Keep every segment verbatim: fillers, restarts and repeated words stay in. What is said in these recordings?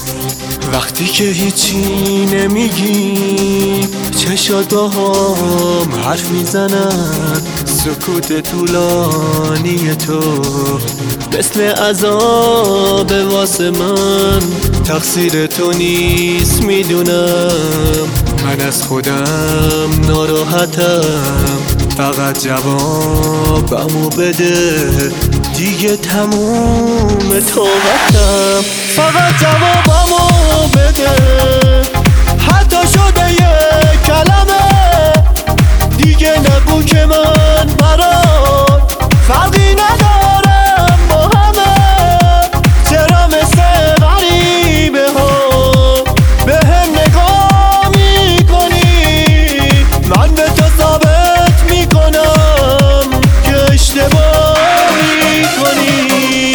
وقتی که هیچی نمیگی چشات با هم حرف میزنن، سکوت طولانی تو مثل عذاب واسه من. تقصیر تو نیست میدونم، من از خودم ناراحتم، فقط جوابمو بده دیگه تموم طاقتم. فقط جوابمو بده، حتی شده یه کلمه دیگه نگو که من برات فرقی ندارم با همه. چرا مثل غریبه ها به هم نگاه میکنی؟ من به تو ثابت میکنم که اشتباه میکنی.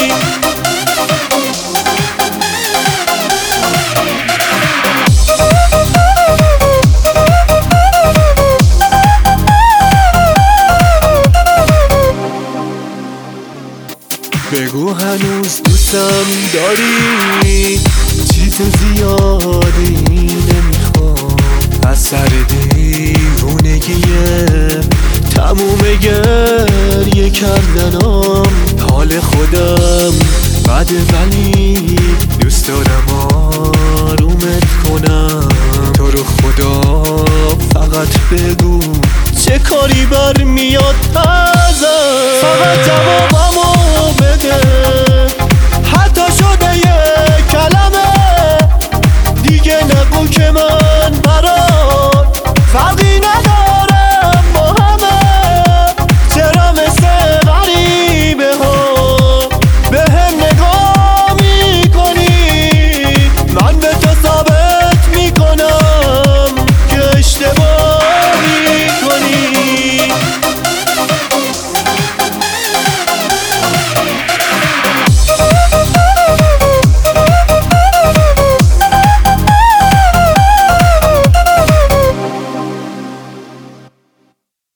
بگو هنوز دوستم داری؟ چیز زیادی نمیخوام، از سر دیوونگیه تموم گریه کردنم. حال خودم بده ولی دوست دارم آرومت کنم. تو رو خدا فقط بگو چه کاری برمیاد ازم. فقط جوابم